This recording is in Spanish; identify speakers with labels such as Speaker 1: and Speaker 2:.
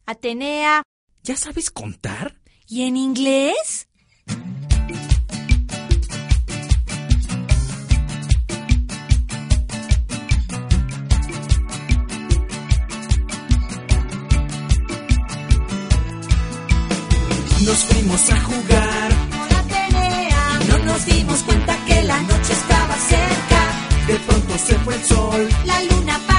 Speaker 1: Atenea.
Speaker 2: ¿Ya sabes contar?
Speaker 1: ¿Y en inglés?
Speaker 2: Nos fuimos a jugar
Speaker 1: Con Atenea.
Speaker 2: y no nos dimos cuenta que la noche estaba cerca. De pronto se fue el sol.
Speaker 1: La luna